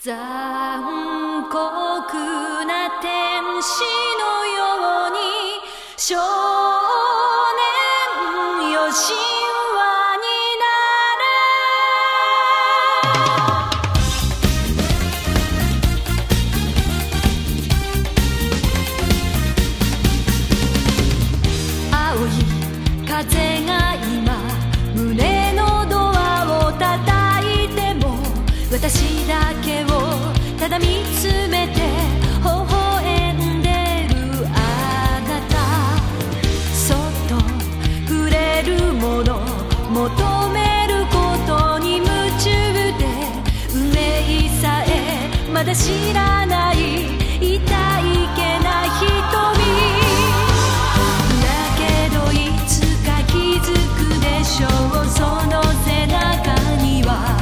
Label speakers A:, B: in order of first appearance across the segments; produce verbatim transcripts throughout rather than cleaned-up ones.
A: 残酷な天使のように少年よ神話になれ青い風が今胸のドアを叩いても私だけをただ見つめて微笑んでるあなたそっと触れるもの求めることに夢中で運命さえまだ知らない痛いけな瞳だけどいつか気づくでしょうその背中には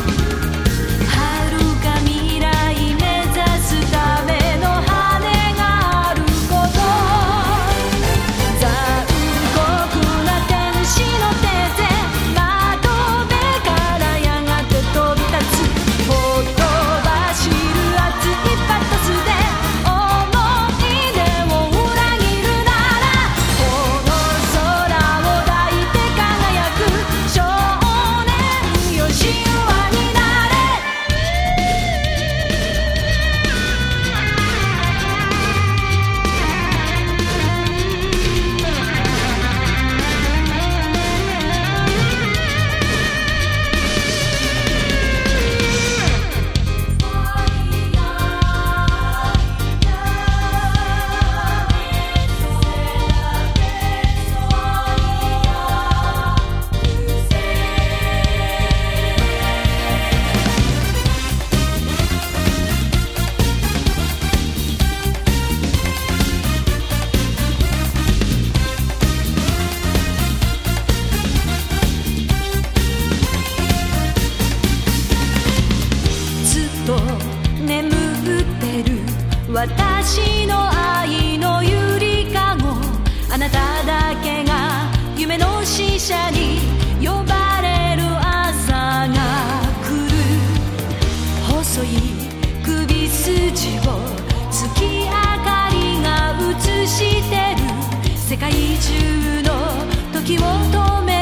A: 眠ってる私の愛のゆりかごあなただけが夢の使者に呼ばれる朝が来る細い首筋を月明かりが映してる世界中の時を止め